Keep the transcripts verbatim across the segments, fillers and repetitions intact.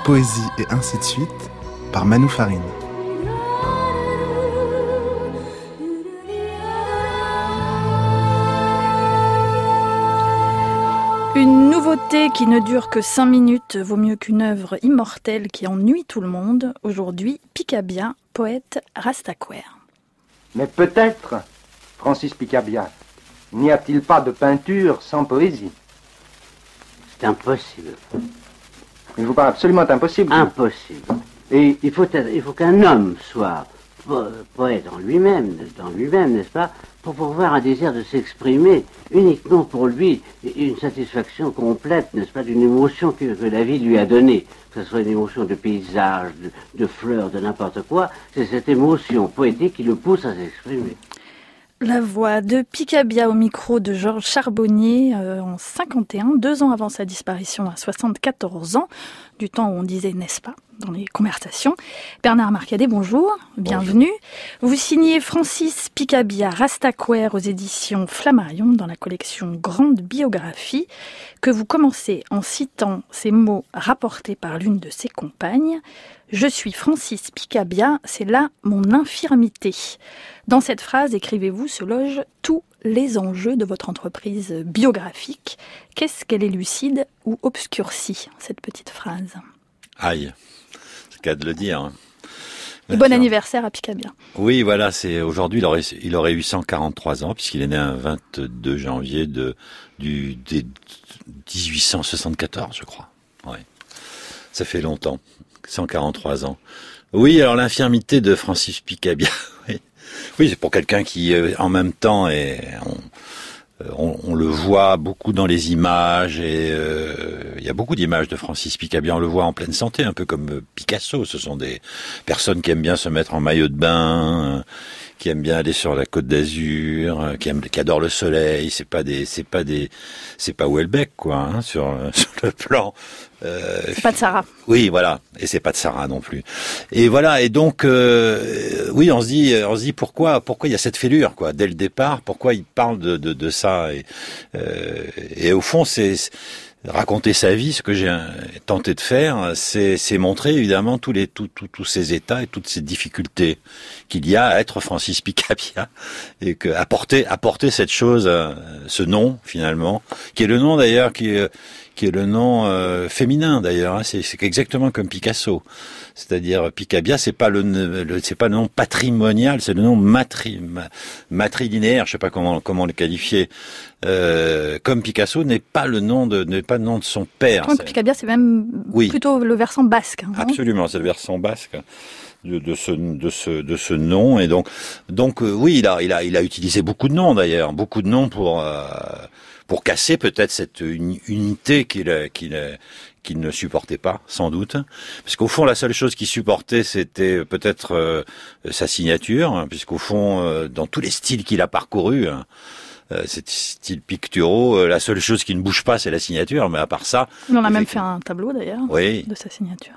poésie et ainsi de suite par Manu Farine. Une nouveauté qui ne dure que cinq minutes vaut mieux qu'une œuvre immortelle qui ennuie tout le monde. Aujourd'hui, Picabia, poète Rastaquouère. Mais peut-être, Francis Picabia, n'y a-t-il pas de peinture sans poésie? C'est impossible. Il vous paraît absolument impossible. Impossible. Et il faut, il faut qu'un homme soit po- poète en lui-même, dans lui-même, n'est-ce pas, pour pouvoir un désir de s'exprimer uniquement pour lui, une satisfaction complète, n'est-ce pas, d'une émotion que, que la vie lui a donnée, que ce soit une émotion de paysage, de, de fleurs, de n'importe quoi, c'est cette émotion poétique qui le pousse à s'exprimer. La voix de Picabia au micro de Georges Charbonnier euh, en cinquante et un, deux ans avant sa disparition à soixante-quatorze ans, du temps où on disait n'est-ce pas dans les conversations. Bernard Marcadet, bonjour, bienvenue. Bonjour. Vous signez Francis Picabia Rastaquouère aux éditions Flammarion dans la collection Grande Biographie, que vous commencez en citant ces mots rapportés par l'une de ses compagnes. Je suis Francis Picabia, c'est là mon infirmité. Dans cette phrase, écrivez-vous, se logent tous les enjeux de votre entreprise biographique. Qu'est-ce qu'elle élucide ou obscurcit, cette petite phrase? Aïe, c'est le cas de le dire. Et bon anniversaire à Picabia. Oui, voilà, c'est aujourd'hui il aurait il aurait eu cent quarante-trois ans puisqu'il est né un vingt-deux janvier de du des dix-huit cent soixante-quatorze, je crois. Ouais. Ça fait longtemps. cent quarante-trois ans. Oui, alors l'infirmité de Francis Picabia. Oui, oui, c'est pour quelqu'un qui, euh, en même temps, est, on, on, on le voit beaucoup dans les images et euh, il y a beaucoup d'images de Francis Picabia. On le voit en pleine santé, un peu comme Picasso. Ce sont des personnes qui aiment bien se mettre en maillot de bain, euh, qui aiment bien aller sur la Côte d'Azur, euh, qui aiment, qui adorent le soleil. C'est pas des, c'est pas des, c'est pas Houellebecq quoi, hein, sur sur le plan. Euh, c'est pas de Sarah. Oui, voilà, et c'est pas de Sarah non plus. Et voilà, et donc euh, oui, on se dit, on se dit pourquoi, pourquoi il y a cette fêlure, quoi, dès le départ, pourquoi il parle de de, de ça et, euh, et au fond, c'est, c'est raconter sa vie. Ce que j'ai tenté de faire, c'est, c'est montrer évidemment tous les tous tous tous ces états et toutes ces difficultés qu'il y a à être Francis Picabia et que apporter apporter cette chose, ce nom finalement, qui est le nom d'ailleurs qui est qui est le nom euh, féminin d'ailleurs, hein, c'est, c'est exactement comme Picasso. C'est-à-dire Picabia, c'est pas le, le c'est pas le nom patrimonial, c'est le nom matri, matrilinéaire, je sais pas comment comment le qualifier. Euh, comme Picasso n'est pas le nom de n'est pas le nom de son père. Donc, Picabia, c'est même oui. plutôt le versant basque. Hein, absolument, c'est le versant basque. De, de ce de ce de ce nom et donc donc euh, oui il a il a il a utilisé beaucoup de noms d'ailleurs beaucoup de noms pour euh, pour casser peut-être cette uni- unité qu'il qu'il qu'il ne supportait pas sans doute parce qu'au fond la seule chose qu'il supportait c'était peut-être euh, sa signature hein, puisqu'au fond euh, dans tous les styles qu'il a parcourus hein, euh, cet style picturaux euh, la seule chose qui ne bouge pas c'est la signature mais à part ça il en a même fait un tableau d'ailleurs oui. de sa signature.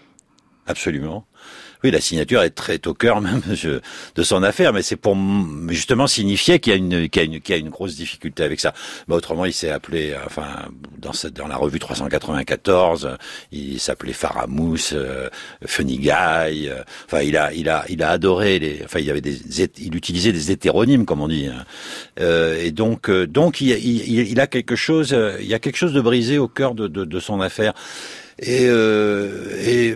Absolument. Oui, la signature est très au cœur même de son affaire, mais c'est pour justement signifier qu'il y a une, qu'il y a une, qu'il y a une grosse difficulté avec ça. Mais autrement, il s'est appelé, enfin, dans cette, dans la revue trois cent quatre-vingt-quatorze, il s'appelait Faramous, euh, Funny Guy. Euh, enfin, il a, il a, il a adoré les. Enfin, il y avait des, il utilisait des hétéronymes, comme on dit. Hein. Euh, et donc, euh, donc, il, il, il a quelque chose, il y a quelque chose de brisé au cœur de, de, de son affaire. Et, euh, et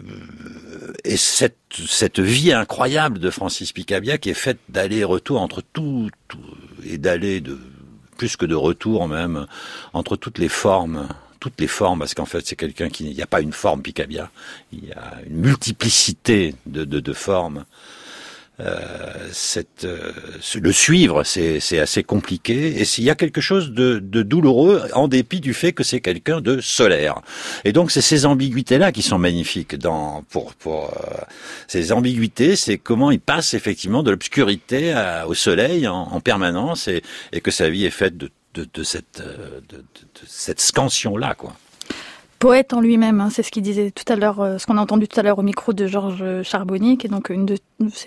et cette cette vie incroyable de Francis Picabia qui est faite d'aller-retour entre tout, tout et d'aller de plus que de retour même entre toutes les formes toutes les formes parce qu'en fait c'est quelqu'un qui il n'y a pas une forme Picabia il y a une multiplicité de de, de formes. Euh, cette, euh, le suivre, c'est, c'est assez compliqué. Et s'il y a quelque chose de, de douloureux, en dépit du fait que c'est quelqu'un de solaire. Et donc, c'est ces ambiguïtés-là qui sont magnifiques. Dans, pour, pour euh, ces ambiguïtés, c'est comment il passe effectivement de l'obscurité à, au soleil en, en permanence, et, et que sa vie est faite de, de, de cette, de, de, de cette scansion-là, quoi. Poète en lui-même, hein, c'est ce qu'il disait tout à l'heure, euh, ce qu'on a entendu tout à l'heure au micro de Georges Charbonnier, qui est donc une de ses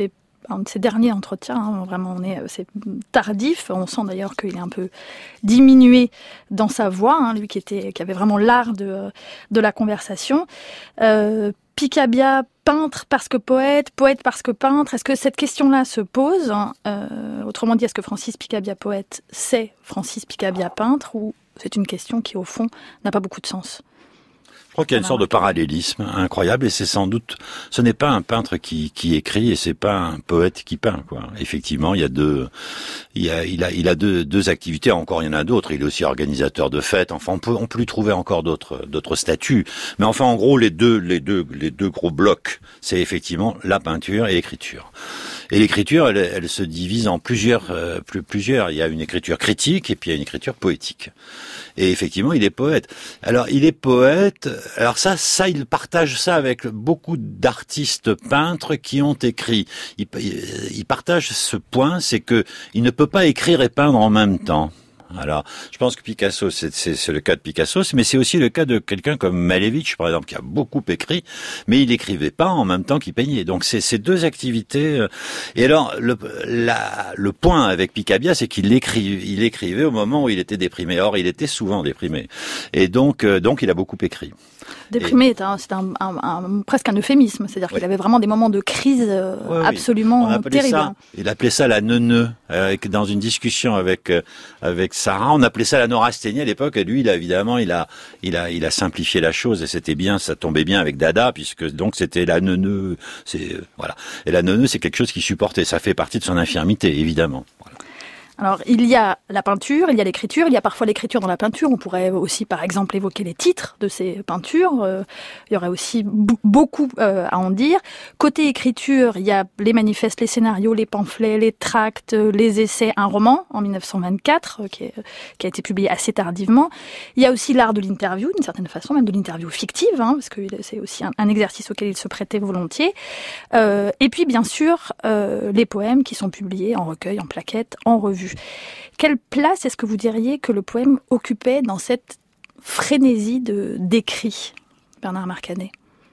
un de ses derniers entretiens. Hein, vraiment, on est, c'est tardif. On sent d'ailleurs qu'il est un peu diminué dans sa voix, hein, lui qui était, qui avait vraiment l'art de de la conversation. Euh, Picabia, peintre parce que poète, poète parce que peintre. Est-ce que cette question-là se pose, hein, euh, autrement dit, est-ce que Francis Picabia poète, c'est Francis Picabia peintre, ou c'est une question qui, au fond, n'a pas beaucoup de sens? Je crois qu'il y a une sorte de parallélisme incroyable, et c'est sans doute, ce n'est pas un peintre qui, qui écrit, et c'est pas un poète qui peint, quoi. Effectivement, il y a deux, il y a, il a, il a deux, deux activités. Encore, il y en a d'autres. Il est aussi organisateur de fêtes. Enfin, on peut, on peut lui trouver encore d'autres, d'autres statuts. Mais enfin, en gros, les deux, les deux, les deux gros blocs, c'est effectivement la peinture et l'écriture. Et l'écriture, elle, elle se divise en plusieurs, euh, plusieurs. Il y a une écriture critique et puis il y a une écriture poétique. Et effectivement, il est poète. Alors, il est poète. Alors ça, ça, il partage ça avec beaucoup d'artistes peintres qui ont écrit. Il, il partage ce point, c'est que il ne peut pas écrire et peindre en même temps. Alors, je pense que Picasso, c'est, c'est, c'est le cas de Picasso, mais c'est aussi le cas de quelqu'un comme Malevich, par exemple, qui a beaucoup écrit, mais il écrivait pas en même temps qu'il peignait. Donc, c'est ces deux activités. Et alors, le, la, le point avec Picabia, c'est qu'il écrivait, il écrivait au moment où il était déprimé. Or, il était souvent déprimé. Et donc, donc, il a beaucoup écrit. Déprimé, et... c'est un, un, un, presque un euphémisme. C'est-à-dire oui. qu'il avait vraiment des moments de crise euh, oui, absolument oui. terribles. Ça, il appelait ça la neuneu. Euh, dans une discussion avec euh, avec Sarah, on appelait ça la neurasthénie à l'époque. Et lui, il a, évidemment, il a il a il a simplifié la chose et c'était bien, ça tombait bien avec Dada, puisque donc c'était la neuneu. C'est euh, voilà. Et la neuneu, c'est quelque chose qu'il supportait. Ça fait partie de son infirmité, évidemment. Voilà. Alors, il y a la peinture, il y a l'écriture, il y a parfois l'écriture dans la peinture. On pourrait aussi, par exemple, évoquer les titres de ces peintures. Euh, il y aurait aussi b- beaucoup euh, à en dire. Côté écriture, il y a les manifestes, les scénarios, les pamphlets, les tracts, les essais, un roman en dix-neuf cent vingt-quatre euh, qui, est, qui a été publié assez tardivement. Il y a aussi l'art de l'interview, d'une certaine façon, même de l'interview fictive, hein, parce que c'est aussi un, un exercice auquel il se prêtait volontiers. Euh, et puis, bien sûr, euh, les poèmes qui sont publiés en recueil, en plaquettes, en revue. Quelle place est-ce que vous diriez que le poème occupait dans cette frénésie de d'écrit, Bernard Marcanet?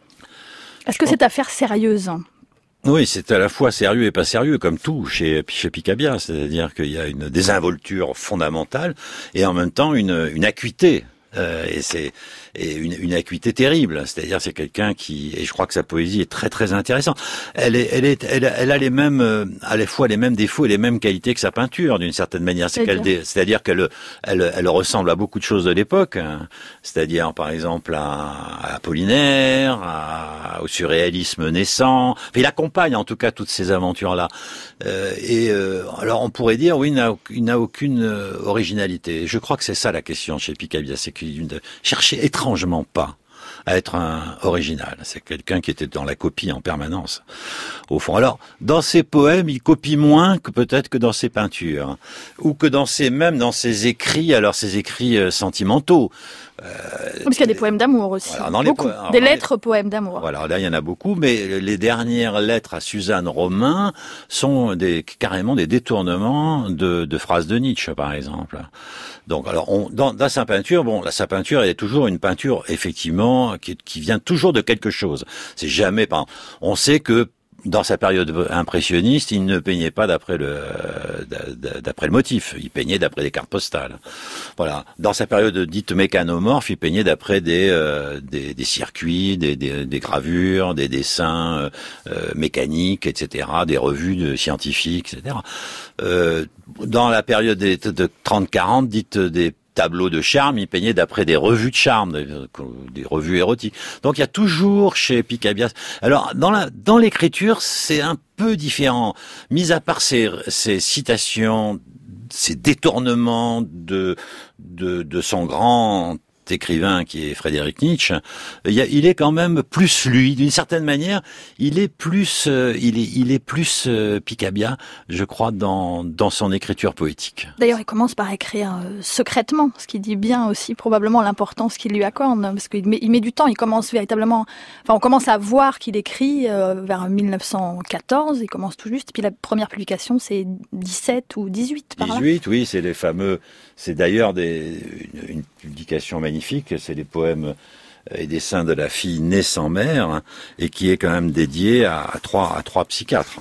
Est-ce que cette affaire sérieuse? Oui, c'est à la fois sérieux et pas sérieux, comme tout chez, chez Picabia. C'est-à-dire qu'il y a une désinvolture fondamentale et en même temps une, une acuité. Euh, et c'est et une, une acuité terrible. C'est-à-dire, c'est quelqu'un qui, et je crois que sa poésie est très très intéressante. Elle est, elle est, elle, elle a les mêmes, euh, à la fois les mêmes défauts et les mêmes qualités que sa peinture, d'une certaine manière. C'est qu'elle, c'est-à-dire qu'elle, elle, elle ressemble à beaucoup de choses de l'époque. Hein. C'est-à-dire, par exemple, à, à Apollinaire, à, au surréalisme naissant. Enfin, il accompagne en tout cas toutes ces aventures-là. Euh, et euh, alors, on pourrait dire, oui, il n'a, il n'a aucune euh, originalité. Je crois que c'est ça la question chez Picabia, c'est qu'il ne cherchait étrangement pas à être un original. C'est quelqu'un qui était dans la copie en permanence, au fond. Alors, dans ses poèmes, il copie moins que peut-être que dans ses peintures, ou que dans ses, même dans ses écrits, alors ses écrits euh, sentimentaux. Euh, Parce qu'il y a des poèmes d'amour aussi. Voilà, dans beaucoup. Les po- alors, des lettres les... poèmes d'amour. Voilà, là il y en a beaucoup, mais les dernières lettres à Suzanne Romain sont des, carrément des détournements de, de phrases de Nietzsche, par exemple. Donc, alors, on, dans, dans sa peinture, bon, là, sa peinture, elle est toujours une peinture, effectivement, qui, qui vient toujours de quelque chose. C'est jamais, par, on sait que dans sa période impressionniste, il ne peignait pas d'après le d'après le motif, il peignait d'après des cartes postales. Voilà. Dans sa période dite mécanomorphe, il peignait d'après des, euh, des des circuits, des, des des gravures, des dessins euh, mécaniques, et cetera, des revues de scientifiques, et cetera. Euh, dans la période de, de trente quarante, dite des tableaux de charme, il peignait d'après des revues de charme, des, des revues érotiques. Donc il y a toujours chez Picabia. Alors dans la dans l'écriture, c'est un peu différent. Mis à part ces, ces citations, ces détournements de de de son grand écrivain qui est Frédéric Nietzsche, il, y a, il est quand même plus lui, d'une certaine manière, il est plus, euh, il est, il est plus euh, Picabia, je crois, dans dans son écriture poétique. D'ailleurs, il commence par écrire euh, secrètement, ce qui dit bien aussi probablement l'importance qu'il lui accorde, parce qu'il met, il met du temps. Il commence véritablement, enfin, on commence à voir qu'il écrit euh, vers dix-neuf cent quatorze. Il commence tout juste. Puis la première publication, c'est dix-sept ou dix-huit. Par dix-huit, là. Oui, c'est les fameux. C'est d'ailleurs des une, une publication magnifique, c'est les poèmes et dessins de la fille née sans mère, hein, et qui est quand même dédié à, à trois à trois psychiatres.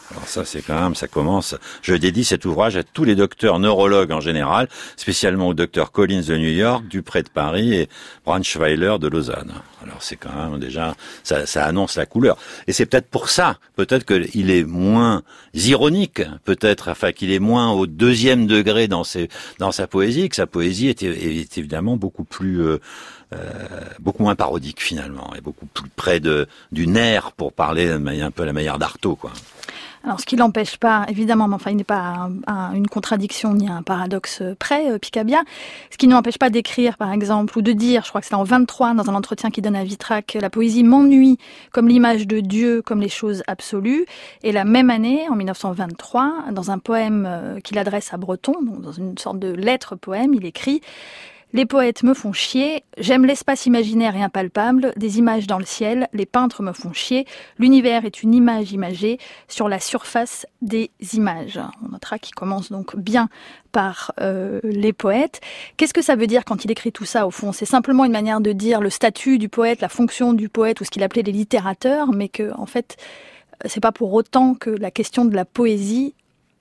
Alors ça, c'est quand même, ça commence. Je dédie cet ouvrage à tous les docteurs neurologues en général, spécialement au docteur Collins de New York, Dupré de Paris et Braunschweiler de Lausanne. Alors c'est quand même déjà, ça, ça annonce la couleur. Et c'est peut-être pour ça, peut-être qu'il est moins ironique, peut-être, enfin qu'il est moins au deuxième degré dans ses, dans sa poésie, que sa poésie est, est évidemment beaucoup plus, euh, euh, beaucoup moins parodique finalement, et beaucoup plus près de du nerf, pour parler un peu à la manière d'Artaud, quoi. Alors, ce qui l'empêche pas, évidemment, mais enfin, il n'est pas à, à une contradiction ni à un paradoxe près, euh, Picabia. Ce qui ne l'empêche pas d'écrire, par exemple, ou de dire, je crois que c'est en vingt-trois, dans un entretien qu'il donne à Vitrac, la poésie m'ennuie comme l'image de Dieu, comme les choses absolues. Et la même année, en mille neuf cent vingt-trois, dans un poème euh, qu'il adresse à Breton, donc dans une sorte de lettre-poème, il écrit: les poètes me font chier, j'aime l'espace imaginaire et impalpable, des images dans le ciel, les peintres me font chier, l'univers est une image imagée sur la surface des images. On notera qu'il commence donc bien par euh, les poètes. Qu'est-ce que ça veut dire quand il écrit tout ça, au fond? C'est simplement une manière de dire le statut du poète, la fonction du poète, ou ce qu'il appelait les littérateurs, mais que, en fait, c'est pas pour autant que la question de la poésie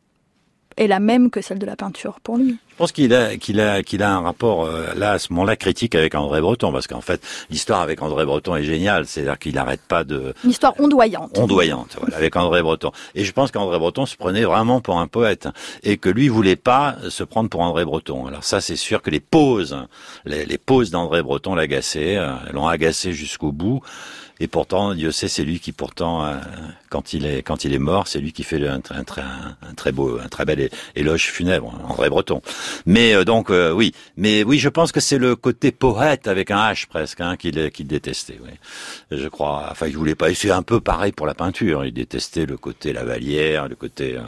est la même que celle de la peinture pour lui. Je pense qu'il a qu'il a qu'il a un rapport euh, là à ce moment-là critique avec André Breton, parce qu'en fait l'histoire avec André Breton est géniale, c'est-à-dire qu'il n'arrête pas de une histoire ondoyante. Ondoyante, voilà, avec André Breton. Et je pense qu'André Breton se prenait vraiment pour un poète et que lui voulait pas se prendre pour André Breton. Alors ça, c'est sûr que les pauses, les, les pauses d'André Breton l'agaçaient, euh, l'ont agacé jusqu'au bout. Et pourtant, Dieu sait, c'est lui qui, pourtant, euh, quand il est quand il est mort, c'est lui qui fait le, un, un, un, un très beau, un très bel éloge funèbre, André Breton. Mais euh, donc euh, oui, mais oui, je pense que c'est le côté poète avec un H presque hein, qu'il qu'il détestait. Oui, je crois. Enfin, il voulait pas. C'est un peu pareil pour la peinture. Il détestait le côté Lavalière, le côté euh,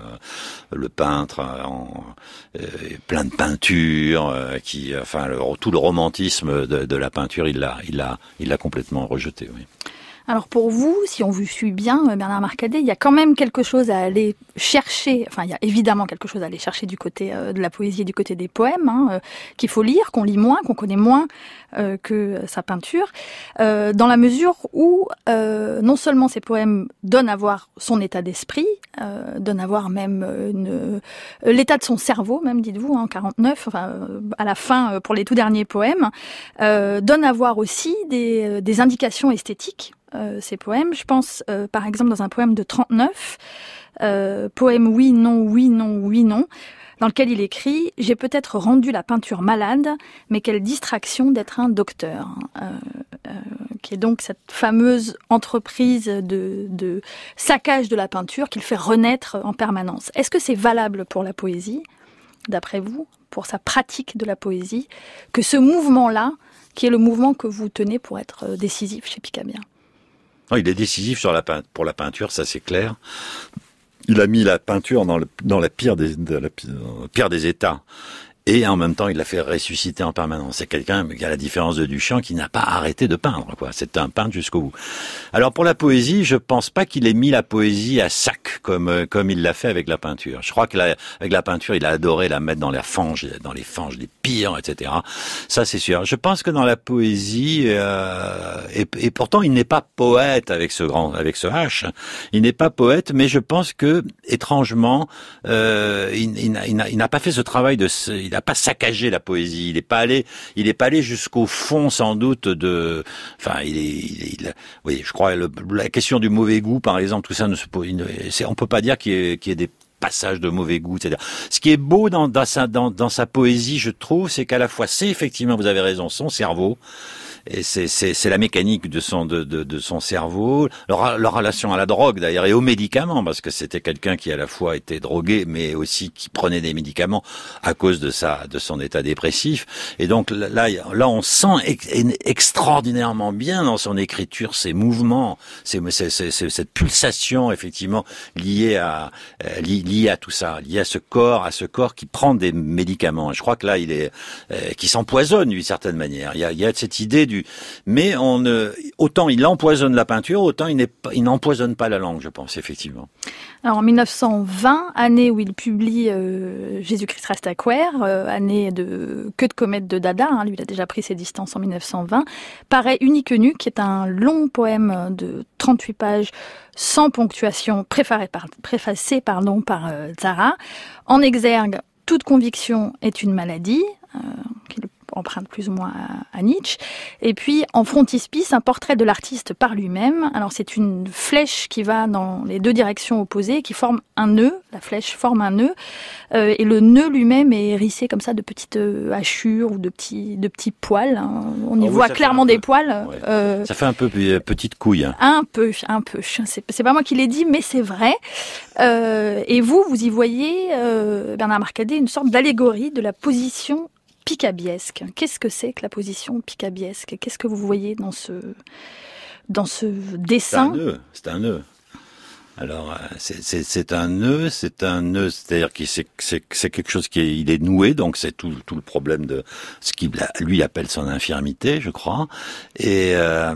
le peintre euh, en, euh, plein de peintures, euh, qui, enfin, le, tout le romantisme de, de la peinture, il l'a, il l'a, il l'a complètement rejeté. Oui. Alors pour vous, si on vous suit bien, Bernard Marcadet, il y a quand même quelque chose à aller chercher, enfin il y a évidemment quelque chose à aller chercher du côté euh, de la poésie et du côté des poèmes, hein, euh, qu'il faut lire, qu'on lit moins, qu'on connaît moins euh, que sa peinture, euh, dans la mesure où euh, non seulement ces poèmes donnent à voir son état d'esprit, euh, donnent à voir même une, euh, l'état de son cerveau, même dites-vous, en quarante-neuf, enfin euh, à la fin euh, pour les tout derniers poèmes, euh, donnent à voir aussi des, euh, des indications esthétiques. Euh, ces poèmes. Je pense euh, par exemple dans un poème de trente-neuf, euh, poème oui, non, oui, non, oui, non, dans lequel il écrit « J'ai peut-être rendu la peinture malade, mais quelle distraction d'être un docteur euh, », euh, qui est donc cette fameuse entreprise de, de saccage de la peinture qu'il fait renaître en permanence. Est-ce que c'est valable pour la poésie, d'après vous, pour sa pratique de la poésie, que ce mouvement-là, qui est le mouvement que vous tenez pour être décisif chez Picabia? Non, il est décisif sur la peint- pour la peinture, ça c'est clair. Il a mis la peinture dans le dans la pire des de la pire des états. Et en même temps, il l'a fait ressusciter en permanence. C'est quelqu'un qui, à la différence de Duchamp, qui n'a pas arrêté de peindre, quoi. C'est un peintre jusqu'au bout. Alors, pour la poésie, je pense pas qu'il ait mis la poésie à sac, comme, comme il l'a fait avec la peinture. Je crois que la, avec la peinture, il a adoré la mettre dans les fanges, dans les fanges les pires, et cetera. Ça, c'est sûr. Je pense que dans la poésie, euh, et, et pourtant, il n'est pas poète avec ce grand, avec ce H. Il n'est pas poète, mais je pense que, étrangement, euh, il, il, n'a, il, n'a, il n'a pas fait ce travail de, il n'a pas saccagé la poésie. Il n'est pas allé, il n'est pas allé jusqu'au fond sans doute de. Enfin, il est, il, est, il oui, je crois le, la question du mauvais goût, par exemple, tout ça ne se pose. On peut pas dire qu'il y ait, qu'il y ait des passages de mauvais goût, et cetera. Ce qui est beau dans, dans sa dans, dans sa poésie, je trouve, c'est qu'à la fois c'est effectivement, vous avez raison, son cerveau. Et c'est, c'est, c'est la mécanique de son, de, de, de son cerveau, leur, leur relation à la drogue d'ailleurs et aux médicaments, parce que c'était quelqu'un qui à la fois était drogué, mais aussi qui prenait des médicaments à cause de sa, de son état dépressif. Et donc là, là, on sent ex, extraordinairement bien dans son écriture ces mouvements, ces, c'est, c'est, c'est, cette pulsation effectivement liée à, euh, liée à tout ça, liée à ce corps, à ce corps qui prend des médicaments. Je crois que là, il est, euh, qui s'empoisonne d'une certaine manière. Il y a, il y a cette idée du, mais on ne, autant il empoisonne la peinture, autant il n'est pas, il n'empoisonne pas la langue, je pense, effectivement. Alors en mille neuf cent vingt, année où il publie euh, Jésus-Christ reste à Quer, euh, année de Queue de comète de Dada, hein, lui il a déjà pris ses distances en mille neuf cent vingt, paraît Unique Nu, qui est un long poème de trente-huit pages, sans ponctuation, préfacé par, préfacé, pardon, par euh, Zara. En exergue, toute conviction est une maladie, euh, qui emprunte plus ou moins à, à Nietzsche. Et puis, en frontispice, un portrait de l'artiste par lui-même. Alors, c'est une flèche qui va dans les deux directions opposées, qui forme un nœud. La flèche forme un nœud. Euh, et le nœud lui-même est hérissé comme ça de petites euh, hachures ou de petits, de petits poils. Hein. On y oh, voit oui, clairement peu, des poils. Ouais. Euh, ça fait un peu euh, petite couille. Hein. Un peu, un peu. C'est, c'est pas moi qui l'ai dit, mais c'est vrai. Euh, et vous, vous y voyez, euh, Bernard Marcadet, une sorte d'allégorie de la position picabiesque. Qu'est-ce que c'est que la position picabiesque ? Qu'est-ce que vous voyez dans ce, dans ce dessin ? C'est un nœud. C'est un nœud. Alors, c'est, c'est, c'est un nœud, c'est un nœud, c'est-à-dire que c'est, c'est, c'est quelque chose qui est, il est noué, donc c'est tout, tout le problème de ce qu'il, lui, appelle son infirmité, je crois. Et, euh,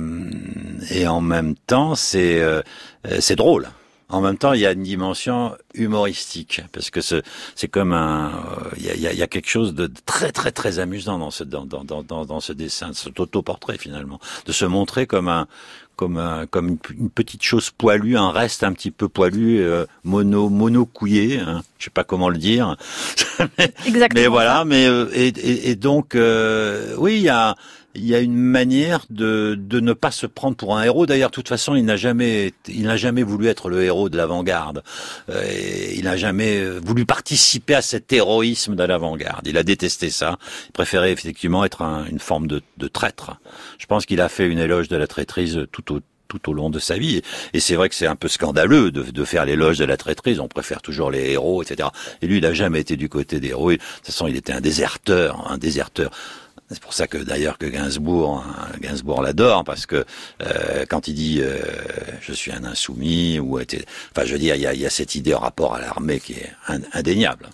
et en même temps, c'est, euh, c'est drôle. En même temps, il y a une dimension humoristique, parce que c'est, c'est comme un, il y a, il y a quelque chose de très très très amusant dans ce dans dans dans dans ce dessin, cet autoportrait finalement, de se montrer comme un comme un, comme une, une petite chose poilue, un reste un petit peu poilu, euh, mono monocouillé, hein, je sais pas comment le dire. Exactement. Mais voilà, mais euh, et, et, et donc euh, oui, il y a il y a une manière de de ne pas se prendre pour un héros. D'ailleurs, de toute façon, il n'a jamais il n'a jamais voulu être le héros de l'avant-garde. Euh, et il n'a jamais voulu participer à cet héroïsme de l'avant-garde. Il a détesté ça. Il préférait effectivement être un, une forme de, de traître. Je pense qu'il a fait une éloge de la traîtrise tout au tout au long de sa vie. Et c'est vrai que c'est un peu scandaleux de, de faire l'éloge de la traîtrise. On préfère toujours les héros, et cetera. Et lui, il n'a jamais été du côté des héros. De toute façon, il était un déserteur, un déserteur. C'est pour ça que d'ailleurs que Gainsbourg, hein, Gainsbourg l'adore, parce que euh, quand il dit euh, je suis un insoumis, ou enfin je veux dire, il y a, il y a cette idée en rapport à l'armée qui est indéniable.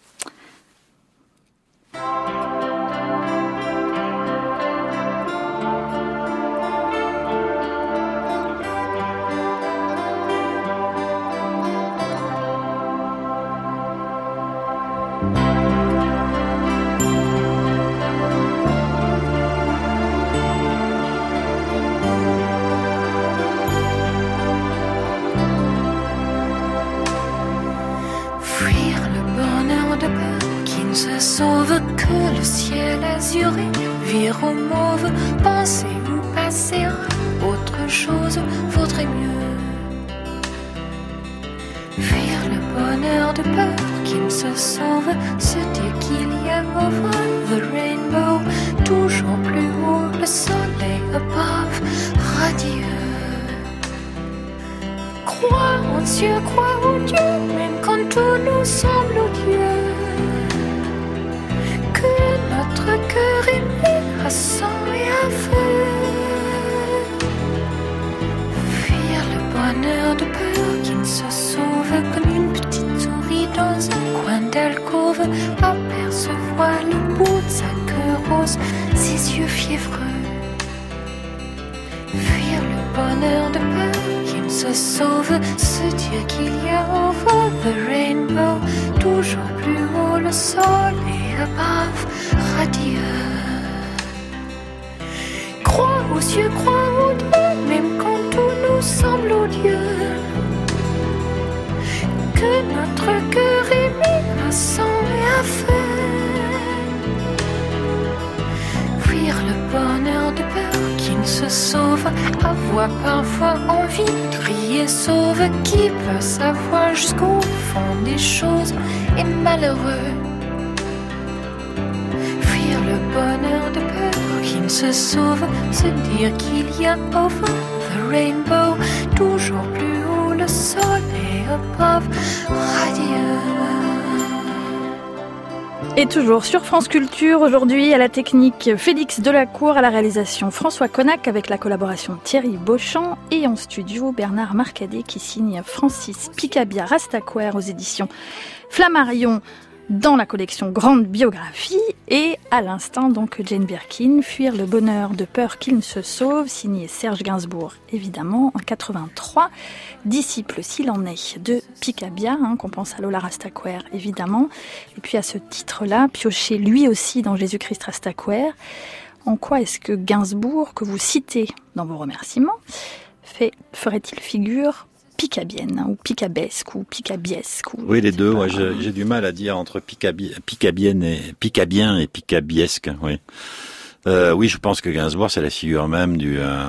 Sauve que le ciel azuré vire au mauve, penser ou passer à autre chose vaudrait mieux. Fuir le bonheur de peur qui ne se sauve, se dire qu'il y a over the rainbow, toujours plus haut le soleil above, radieux. Croire en Dieu, croire en Dieu, même quand tout nous semble odieux. Notre cœur est mis à sang et à feu. Fuir le bonheur de peur qui ne se sauve, comme une petite souris dans un coin d'alcôve, apercevoir le bout de sa queue rose, ses yeux fiévreux. Fuir le bonheur de peur qui ne se sauve, se dire qu'il y a over the rainbow, toujours plus haut le soleil above, radieux. Croire aux cieux, croire aux dieux, même quand tout nous semble odieux. Que notre cœur est mis à sang et à feu. Fuir le bonheur de peur qui ne se sauve, avoir parfois envie de crier sauve, qui peut savoir jusqu'au fond des choses est malheureux. Le bonheur de peur qui ne se sauve, se dire qu'il y a over the rainbow, toujours plus haut le soleil above, radieux. Et toujours sur France Culture, aujourd'hui à la technique Félix Delacour, à la réalisation François Connac avec la collaboration de Thierry Beauchamp, et en studio Bernard Marcadet qui signe Francis Picabia Reste à Quer aux éditions Flammarion. dans la collection Grande Biographie. Et à l'instant, donc, Jane Birkin, Fuir le bonheur de peur qu'il ne se sauve, signé Serge Gainsbourg, évidemment, en quatre-vingt-trois. Disciple, s'il en est, de Picabia, hein, qu'on pense à Lola Rastaquouère, évidemment. Et puis à ce titre-là, pioché lui aussi dans Jésus-Christ Rastaquouère. En quoi est-ce que Gainsbourg, que vous citez dans vos remerciements, fait, ferait-il figure picabienne, hein, ou picabesque, ou picabiesque ou, Oui, les deux. Ouais, j'ai, j'ai du mal à dire entre picabi, picabienne et picabien et picabiesque. Oui, euh, oui, je pense que Gainsbourg, c'est la figure même du euh,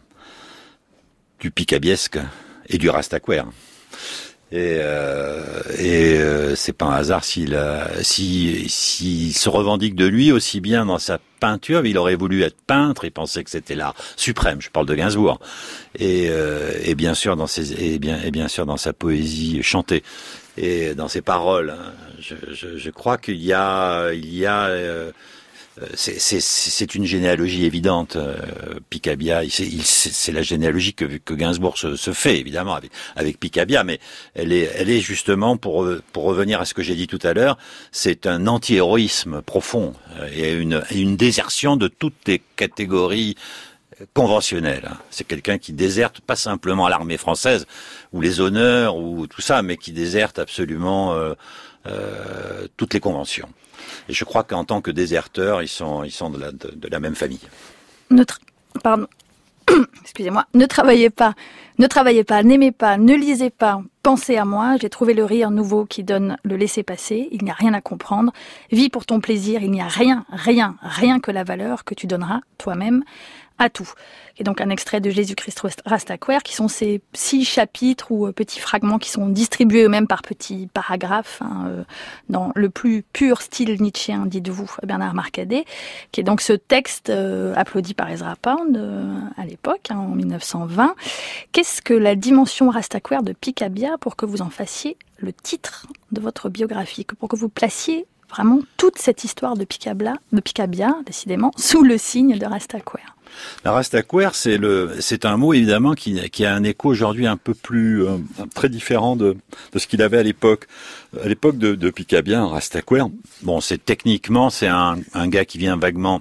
du picabiesque et du rastaquouère. Et, euh, et euh, c'est pas un hasard s'il a, si, s'il se revendique de lui aussi bien dans sa peinture. Il aurait voulu être peintre, il pensait que c'était l'art suprême. Je parle de Gainsbourg. Et, euh, et bien sûr dans ses, et bien, et bien sûr dans sa poésie chantée et dans ses paroles. Je, je, je crois qu'il y a, il y a. Euh, C'est, c'est, c'est une généalogie évidente. Euh, Picabia, c'est, il, c'est la généalogie que, que Gainsbourg se, se fait évidemment avec, avec Picabia, mais elle est, elle est justement pour pour revenir à ce que j'ai dit tout à l'heure, c'est un anti-héroïsme profond et une, une désertion de toutes les catégories conventionnelles. C'est quelqu'un qui déserte pas simplement l'armée française ou les honneurs ou tout ça, mais qui déserte absolument euh, euh, toutes les conventions. Et je crois qu'en tant que déserteurs, ils sont, ils sont de la, de, de la même famille. Ne tra- Pardon. Excusez-moi. Ne travaillez pas, ne travaillez pas, n'aimez pas, ne lisez pas, pensez à moi. J'ai trouvé le rire nouveau qui donne le laisser-passer. Il n'y a rien à comprendre. Vis pour ton plaisir. Il n'y a rien, rien, rien que la valeur que tu donneras toi-même à tout. Et donc un extrait de Jésus-Christ Rastaquouère, qui sont ces six chapitres ou petits fragments qui sont distribués eux-mêmes par petits paragraphes, hein, euh, dans le plus pur style nietzschéen, dites-vous, Bernard Marcadet, qui est donc ce texte euh, applaudi par Ezra Pound euh, à l'époque, hein, en mille neuf cent vingt. Qu'est-ce que la dimension Rastaquouère de Picabia pour que vous en fassiez le titre de votre biographie, pour que vous placiez vraiment toute cette histoire de Picabia, de Picabia, décidément, sous le signe de Rastaquouère? La rastaquouère, c'est le, c'est un mot évidemment qui, qui a un écho aujourd'hui un peu plus, euh, très différent de, de ce qu'il avait à l'époque. À l'époque de, de Picabia, un rastaquouère, bon, c'est techniquement, c'est un, un gars qui vient vaguement,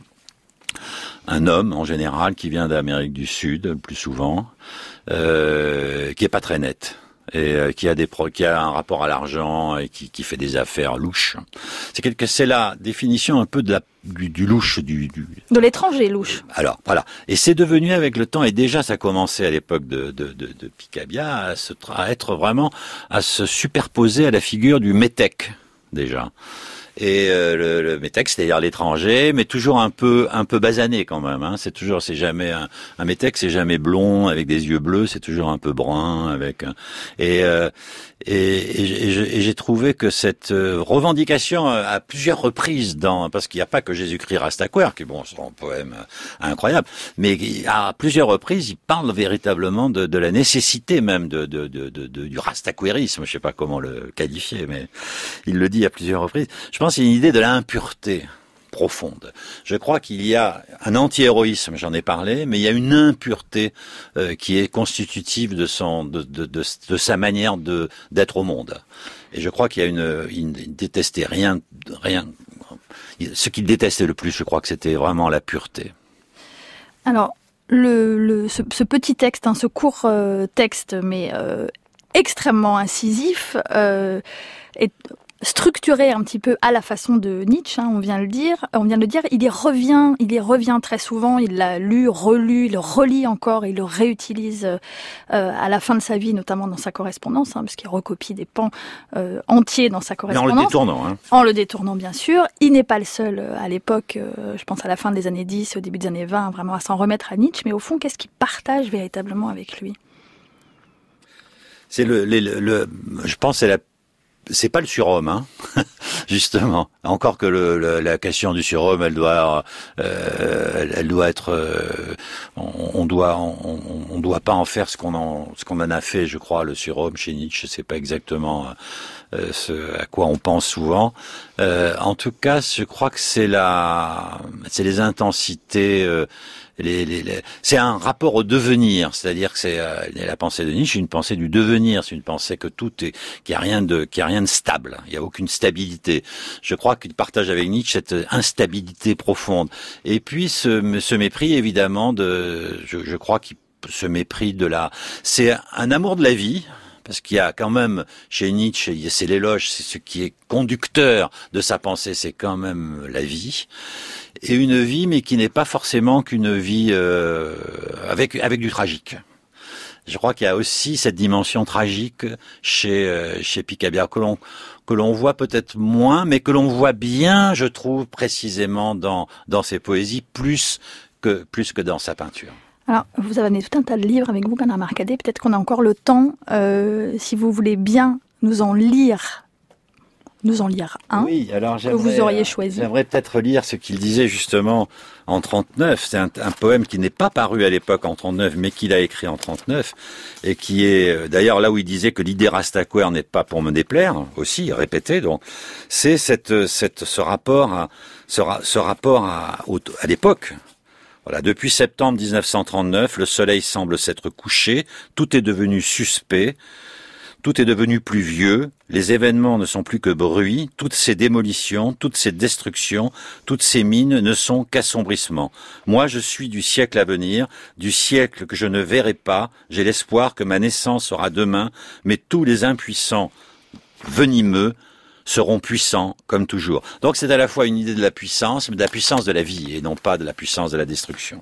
un homme en général qui vient d'Amérique du Sud, le plus souvent, euh, qui est pas très net. Et euh, qui a des pro, qui a un rapport à l'argent et qui, qui fait des affaires louches. C'est quelque, c'est la définition un peu de la du, du louche, du, du de l'étranger louche. Alors voilà, et c'est devenu avec le temps, et déjà ça commençait à l'époque de, de, de, de Picabia à, se, à être vraiment à se superposer à la figure du métèque déjà. Et euh, le, le métèque, c'est-à-dire l'étranger, mais toujours un peu un peu basané quand même. Hein. C'est toujours, c'est jamais un, un métèque, c'est jamais blond avec des yeux bleus, c'est toujours un peu brun avec. Un, et, euh, et, et, et j'ai trouvé que cette revendication à plusieurs reprises dans, parce qu'il n'y a pas que Jésus-Christ Rastaquouère, qui bon, c'est un poème incroyable, mais à plusieurs reprises, il parle véritablement de, de la nécessité même de, de, de, de, de du rastaquouérisme. Je sais pas comment le qualifier, mais il le dit à plusieurs reprises. Je pense qu'il y a une idée de l'impureté profonde. Je crois qu'il y a un anti-héroïsme, j'en ai parlé, mais il y a une impureté euh, qui est constitutive de son, de, de, de, de sa manière de d'être au monde. Et je crois qu'il y a une, il ne détestait rien, rien. Ce qu'il détestait le plus, je crois que c'était vraiment la pureté. Alors, le, le ce, ce petit texte, hein, ce court euh, texte, mais euh, extrêmement incisif, euh, est structuré un petit peu à la façon de Nietzsche, hein, on vient le dire, on vient de le dire, il y revient, il y revient très souvent, il l'a lu, relu, il le relit encore, il le réutilise euh, à la fin de sa vie, notamment dans sa correspondance, hein, parce qu'il recopie des pans euh, entiers dans sa correspondance. Mais en le détournant. Hein. En le détournant, bien sûr. Il n'est pas le seul euh, à l'époque, euh, je pense à la fin des années dix, au début des années vingt, vraiment à s'en remettre à Nietzsche, mais au fond, qu'est-ce qu'il partage véritablement avec lui? C'est le, le, le, le je pense, c'est la C'est pas le surhomme, hein, justement. Encore que le, le, la question du surhomme, elle doit, euh, elle doit être, euh, on, on doit, on, on doit pas en faire ce qu'on en, ce qu'on en a fait, je crois, le surhomme chez Nietzsche. C'est pas exactement euh, ce à quoi on pense souvent. Euh, en tout cas, je crois que c'est la, c'est les intensités. Euh, Les, les, les, c'est un rapport au devenir, c'est-à-dire que c'est euh, la pensée de Nietzsche, une pensée du devenir, c'est une pensée que tout est, qu'il y a rien de, qu'il y a rien de stable, il y a aucune stabilité. Je crois qu'il partage avec Nietzsche cette instabilité profonde. Et puis ce, ce mépris, évidemment, de, je, je crois qu'il ce mépris de la, c'est un amour de la vie. Parce qu'il y a quand même, chez Nietzsche, c'est l'éloge, c'est ce qui est conducteur de sa pensée, c'est quand même la vie. Et une vie, mais qui n'est pas forcément qu'une vie euh, avec avec du tragique. Je crois qu'il y a aussi cette dimension tragique chez euh, chez Picabia, que l'on que l'on voit peut-être moins, mais que l'on voit bien, je trouve, précisément dans dans ses poésies, plus que plus que dans sa peinture. Alors, vous avez amené tout un tas de livres avec vous, Bernard Marcadet. Peut-être qu'on a encore le temps, euh, si vous voulez bien nous en lire, nous en lire un, oui, alors que vous auriez choisi. J'aimerais peut-être lire ce qu'il disait justement en trente-neuf. C'est un, un poème qui n'est pas paru à l'époque en trente-neuf, mais qu'il a écrit en trente-neuf, et qui est d'ailleurs là où il disait que l'idée Rastaquouère n'est pas pour me déplaire, aussi répété. Donc, c'est cette, cette, ce rapport à, ce, ce rapport à, à l'époque. Voilà, depuis septembre dix-neuf cent trente-neuf, le soleil semble s'être couché, tout est devenu suspect, tout est devenu pluvieux, les événements ne sont plus que bruit, toutes ces démolitions, toutes ces destructions, toutes ces mines ne sont qu'assombrissement. Moi, je suis du siècle à venir, du siècle que je ne verrai pas, j'ai l'espoir que ma naissance sera demain, mais tous les impuissants venimeux seront puissants comme toujours. Donc c'est à la fois une idée de la puissance, mais de la puissance de la vie et non pas de la puissance de la destruction.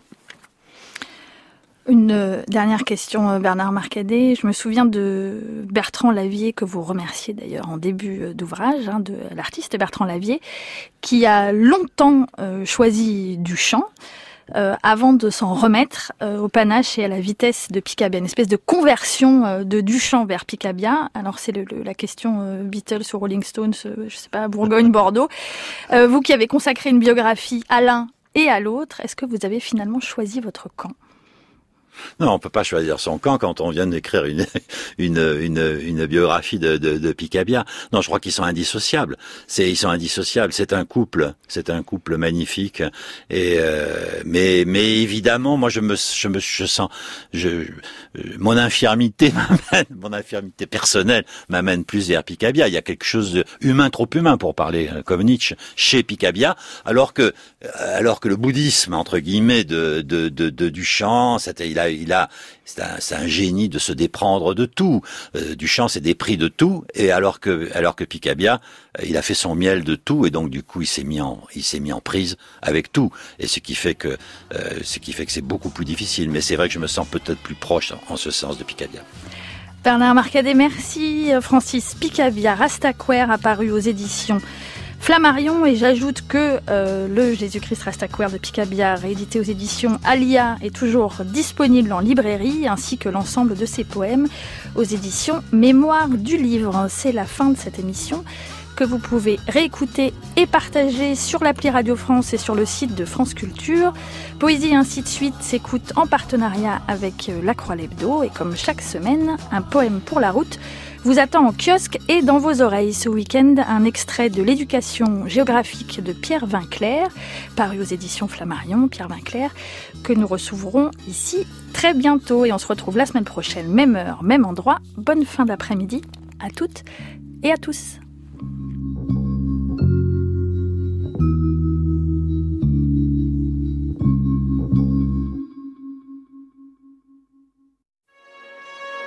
Une euh, dernière question, Bernard Marcadet. Je me souviens de Bertrand Lavier, que vous remerciez d'ailleurs en début d'ouvrage, hein, de l'artiste Bertrand Lavier, qui a longtemps euh, choisi Duchamp. Euh, avant de s'en remettre euh, au panache et à la vitesse de Picabia, une espèce de conversion euh, de Duchamp vers Picabia. Alors c'est le, le, la question euh, Beatles ou Rolling Stones, euh, je sais pas, Bourgogne, Bordeaux. Euh, vous qui avez consacré une biographie à l'un et à l'autre, est-ce que vous avez finalement choisi votre camp ? Non, on peut pas choisir son camp quand on vient d'écrire une une une, une biographie de, de, de Picabia. Non, je crois qu'ils sont indissociables. C'est ils sont indissociables. C'est un couple, c'est un couple magnifique. Et euh, mais mais évidemment, moi je me je me je sens je mon infirmité m'amène, mon infirmité personnelle m'amène plus vers Picabia. Il y a quelque chose de humain, trop humain pour parler comme Nietzsche chez Picabia, alors que alors que le bouddhisme entre guillemets de de de, de Duchamp, c'était il a il a c'est un, c'est un génie de se déprendre de tout. Euh, Duchamp s'est dépris de tout, et alors que alors que Picabia, euh, il a fait son miel de tout, et donc du coup il s'est mis en il s'est mis en prise avec tout, et ce qui fait que euh, ce qui fait que c'est beaucoup plus difficile. Mais c'est vrai que je me sens peut-être plus proche en, en ce sens de Picabia. Bernard Marcadet, merci. Francis Picabia, Rastaquouère, apparu aux éditions Flammarion, et j'ajoute que euh, le Jésus-Christ Rastaquouère de Picabia, réédité aux éditions Alia, est toujours disponible en librairie, ainsi que l'ensemble de ses poèmes aux éditions Mémoire du Livre. C'est la fin de cette émission, que vous pouvez réécouter et partager sur l'appli Radio France et sur le site de France Culture. Poésie et ainsi de suite s'écoute en partenariat avec La Croix l'Hebdo, et comme chaque semaine, un poème pour la route vous attend en kiosque et dans vos oreilles. Ce week-end, un extrait de l'éducation géographique de Pierre Vinclair, paru aux éditions Flammarion. Pierre Vinclair, que nous recevrons ici très bientôt. Et on se retrouve la semaine prochaine, même heure, même endroit. Bonne fin d'après-midi à toutes et à tous.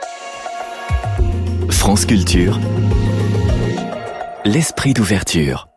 France Culture, l'esprit d'ouverture.